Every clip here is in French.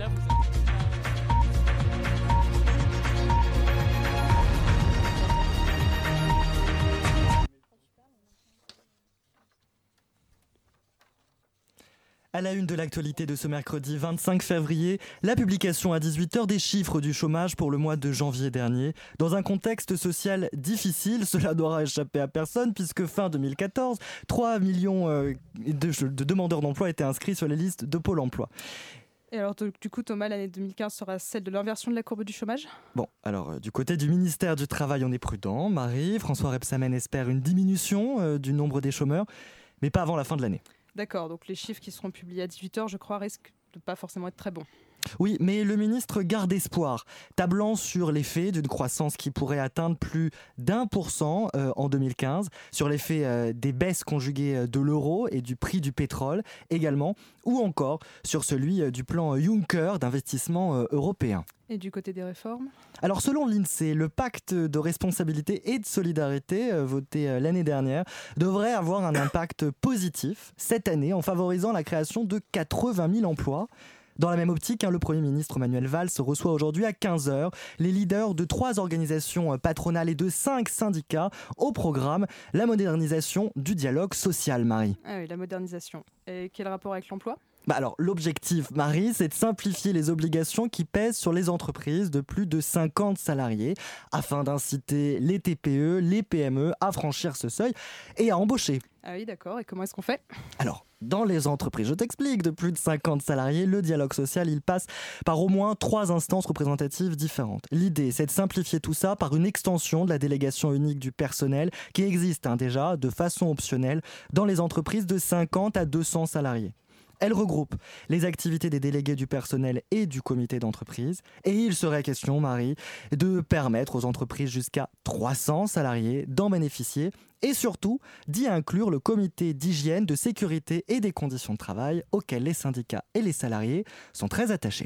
là, vous avez... À la une de l'actualité de ce mercredi 25 février, la publication à 18h des chiffres du chômage pour le mois de janvier dernier. Dans un contexte social difficile, cela n'aura échappé à personne puisque fin 2014, 3 millions de demandeurs d'emploi étaient inscrits sur les listes de Pôle emploi. Et alors, du coup, Thomas, l'année 2015 sera celle de l'inversion de la courbe du chômage ? Bon, alors, du côté du ministère du Travail, on est prudent. Marie, François Rebsamen espère une diminution du nombre des chômeurs, mais pas avant la fin de l'année. D'accord, donc les chiffres qui seront publiés à 18h, je crois, risquent de ne pas forcément être très bons. Oui, mais le ministre garde espoir, tablant sur l'effet d'une croissance qui pourrait atteindre plus d'1% en 2015, sur l'effet des baisses conjuguées de l'euro et du prix du pétrole également, ou encore sur celui du plan Juncker d'investissement européen. Et du côté des réformes ? Alors selon l'INSEE, le pacte de responsabilité et de solidarité voté l'année dernière devrait avoir un impact positif cette année en favorisant la création de 80 000 emplois. Dans la même optique, le Premier ministre Manuel Valls reçoit aujourd'hui à 15h les leaders de 3 organisations patronales et de 5 syndicats au programme la modernisation du dialogue social, Marie. Ah oui, la modernisation. Et quel rapport avec l'emploi ? Alors, l'objectif, Marie, c'est de simplifier les obligations qui pèsent sur les entreprises de plus de 50 salariés afin d'inciter les TPE, les PME à franchir ce seuil et à embaucher. Ah oui, d'accord. Et comment est-ce qu'on fait ? Alors, dans les entreprises, je t'explique, de plus de 50 salariés, le dialogue social, il passe par au moins 3 instances représentatives différentes. L'idée, c'est de simplifier tout ça par une extension de la délégation unique du personnel qui existe déjà de façon optionnelle dans les entreprises de 50 à 200 salariés. Elle regroupe les activités des délégués du personnel et du comité d'entreprise. Et il serait question, Marie, de permettre aux entreprises jusqu'à 300 salariés d'en bénéficier et surtout d'y inclure le comité d'hygiène, de sécurité et des conditions de travail auxquels les syndicats et les salariés sont très attachés.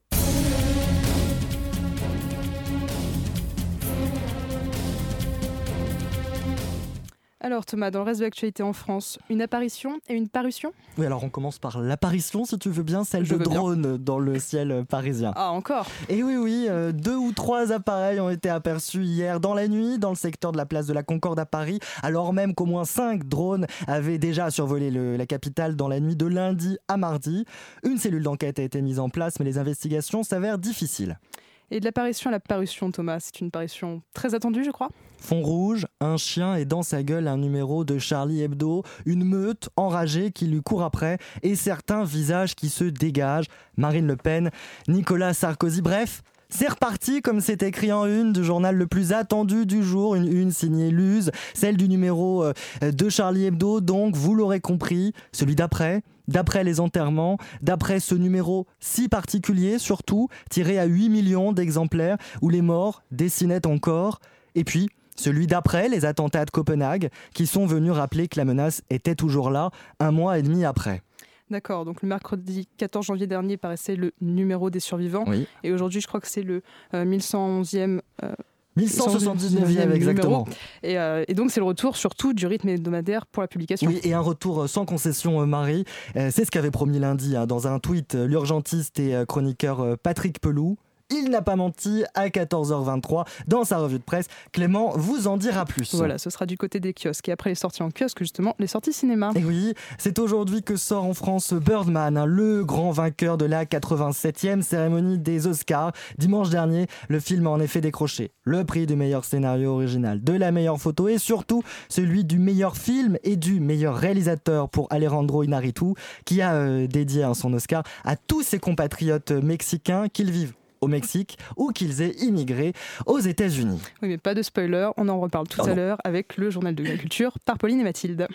Alors Thomas, dans le reste de l'actualité en France, une apparition et une parution ? Oui, alors on commence par l'apparition, si tu veux bien, celle de drones dans le ciel parisien. Ah, encore ? Et oui, 2 ou 3 appareils ont été aperçus hier dans la nuit, dans le secteur de la place de la Concorde à Paris, alors même qu'au moins 5 drones avaient déjà survolé la capitale dans la nuit de lundi à mardi. Une cellule d'enquête a été mise en place, mais les investigations s'avèrent difficiles. Et de l'apparition à la parution, Thomas, c'est une parution très attendue, je crois ? Fond rouge, un chien et dans sa gueule un numéro de Charlie Hebdo, une meute enragée qui lui court après et certains visages qui se dégagent. Marine Le Pen, Nicolas Sarkozy, bref, c'est reparti comme c'est écrit en une du journal le plus attendu du jour, une une signée Luz, celle du numéro de Charlie Hebdo, donc vous l'aurez compris, celui d'après les enterrements, d'après ce numéro si particulier surtout, tiré à 8 millions d'exemplaires où les morts dessinaient encore, et puis celui d'après les attentats de Copenhague qui sont venus rappeler que la menace était toujours là 1 mois et demi après. D'accord, donc le mercredi 14 janvier dernier paraissait le numéro des survivants. Oui. Et aujourd'hui, je crois que c'est le 1111e... 1179e exactement. Et donc c'est le retour surtout du rythme hebdomadaire pour la publication. Oui, et un retour sans concession, Marie. C'est ce qu'avait promis lundi dans un tweet l'urgentiste et chroniqueur Patrick Pelloux. Il n'a pas menti à 14h23 dans sa revue de presse. Clément vous en dira plus. Voilà, ce sera du côté des kiosques. Et après les sorties en kiosque, justement, les sorties cinéma. Et oui, c'est aujourd'hui que sort en France Birdman, le grand vainqueur de la 87e cérémonie des Oscars. Dimanche dernier, le film a en effet décroché le prix du meilleur scénario original, de la meilleure photo et surtout celui du meilleur film et du meilleur réalisateur pour Alejandro Iñárritu, qui a dédié son Oscar à tous ses compatriotes mexicains, qu'ils vivent au Mexique ou qu'ils aient immigré aux États-Unis. Oui, mais pas de spoiler, on en reparle tout à l'heure avec le journal de la culture par Pauline et Mathilde.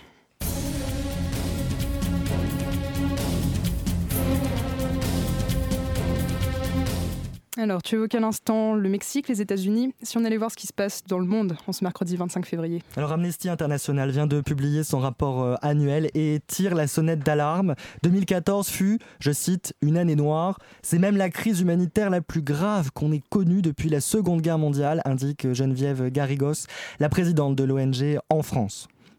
Alors, tu évoques à l'instant le Mexique, les États-Unis. Si on allait voir ce qui se passe dans le monde en ce mercredi 25 février. Alors, Amnesty International vient de publier son rapport annuel et tire la sonnette d'alarme. 2014 fut, je cite, une année noire. C'est même la crise humanitaire la plus grave qu'on ait connue depuis la Seconde Guerre mondiale, indique Geneviève Garrigos, la présidente de l'ONG en France.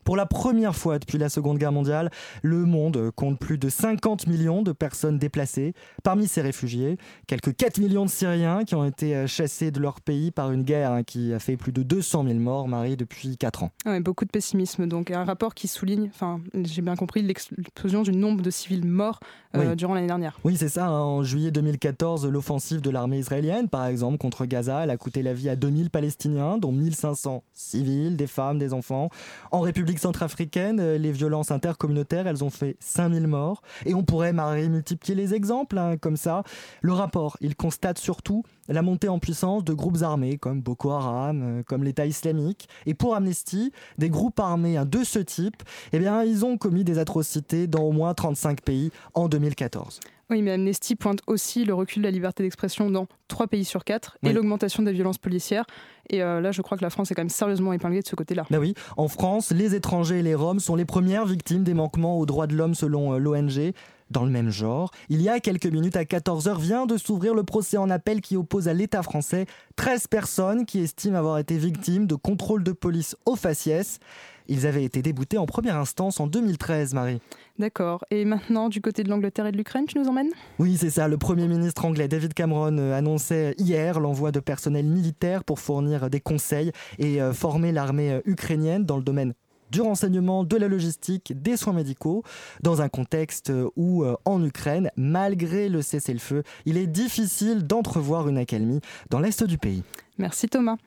Pour la première fois depuis la Seconde Guerre mondiale, le monde compte plus de 50 millions de personnes déplacées. Parmi ces réfugiés, quelques 4 millions de Syriens qui ont été chassés de leur pays par une guerre qui a fait plus de 200 000 morts, Marie, depuis 4 ans. Ouais, beaucoup de pessimisme. Donc, un rapport qui souligne, j'ai bien compris, l'explosion du nombre de civils morts durant l'année dernière. Oui, c'est ça. En juillet 2014, l'offensive de l'armée israélienne, par exemple, contre Gaza, elle a coûté la vie à 2000 Palestiniens, dont 1500 civils, des femmes, des enfants. En République centrafricaine, les violences intercommunautaires, elles ont fait 5000 morts. Et on pourrait, Marie, multiplier les exemples, comme ça. Le rapport, il constate surtout la montée en puissance de groupes armés comme Boko Haram, comme l'État islamique. Et pour Amnesty, des groupes armés de ce type, ils ont commis des atrocités dans au moins 35 pays en 2014. Oui, mais Amnesty pointe aussi le recul de la liberté d'expression dans 3 pays sur 4 et l'augmentation des violences policières. Et là, je crois que la France est quand même sérieusement épinglée de ce côté-là. Oui, en France, les étrangers et les Roms sont les premières victimes des manquements aux droits de l'homme selon l'ONG. Dans le même genre, il y a quelques minutes à 14h vient de s'ouvrir le procès en appel qui oppose à l'État français 13 personnes qui estiment avoir été victimes de contrôles de police au faciès. Ils avaient été déboutés en première instance en 2013, Marie. D'accord. Et maintenant, du côté de l'Angleterre et de l'Ukraine, tu nous emmènes ? Oui, c'est ça. Le Premier ministre anglais David Cameron annonçait hier l'envoi de personnel militaire pour fournir des conseils et former l'armée ukrainienne dans le domaine du renseignement, de la logistique, des soins médicaux, dans un contexte où, en Ukraine, malgré le cessez-le-feu, il est difficile d'entrevoir une accalmie dans l'est du pays. Merci Thomas.